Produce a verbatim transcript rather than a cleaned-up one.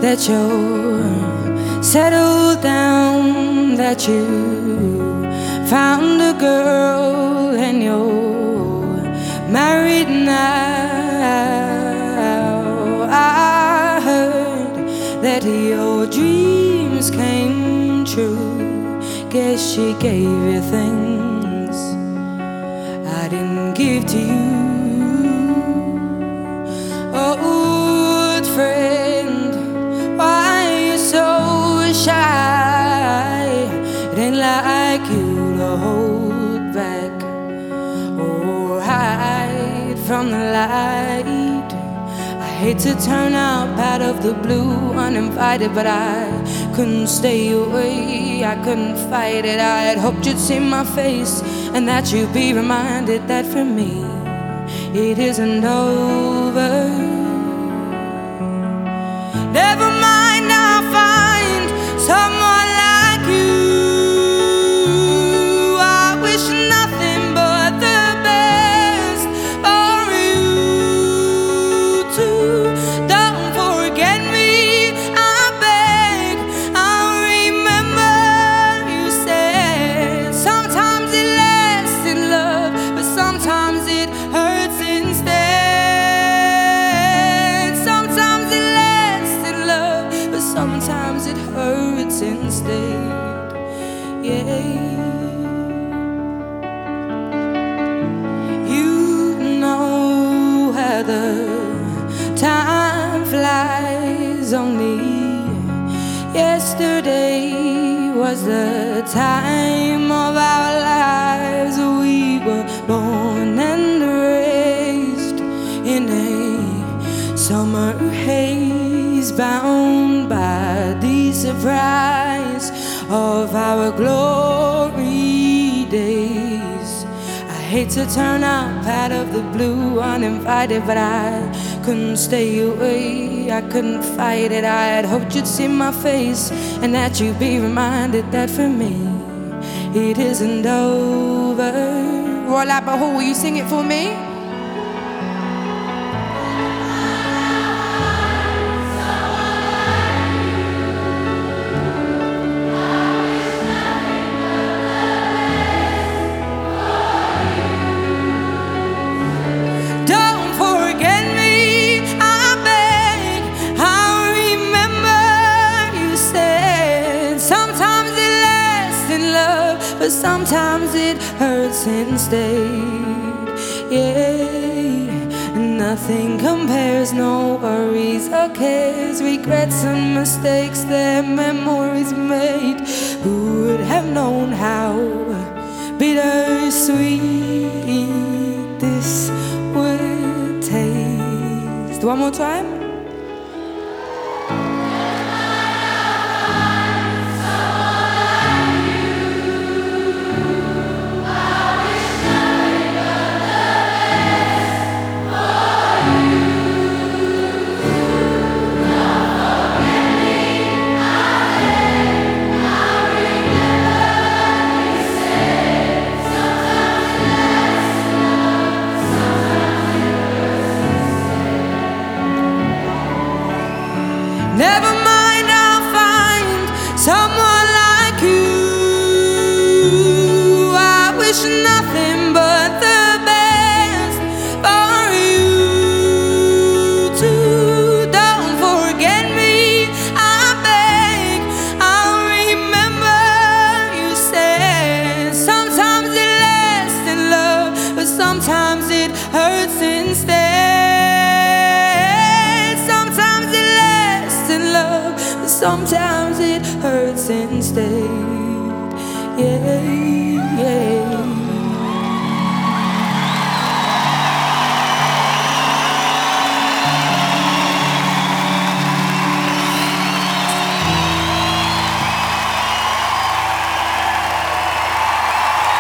that you're settled down, that you found a girl and you're married now. I heard that your dreams came true. Guess she gave you things I didn't give to you. Oh, old friend, why are you so shy? It ain't like you to hold back or hide from the light. I hate to turn up out of the blue uninvited, but I couldn't stay away, I couldn't fight it. I had hoped you'd see my face and that you'd be reminded that for me it isn't over. Never mind, I'll find someone like you. I wish nothing but the best for you too. Don't forget me, I beg. I'll remember you said sometimes it lasts in love, but sometimes it hurts instead. Sometimes it lasts in love, but sometimes it hurts instead. Yeah. You know how the time flies. Only yesterday was the time of our lives. We were born and raised in a summer haze, bound by the surprise of our glory days. I hate to turn up out of the blue uninvited, but I couldn't stay away, I couldn't fight it. I had hoped you'd see my face and that you'd be reminded that for me it isn't over. Roy Labaho, will you sing it for me? But sometimes it hurts instead. Yeah, nothing compares, no worries or cares, regrets and mistakes their memories made. Who would have known how bittersweet this would taste? One more time. Never mind, I'll find someone like you. I wish nothing but the best for you too. Don't forget me, I beg. I'll remember you said sometimes it lasts in love, but sometimes it hurts instead. Sometimes it hurts instead.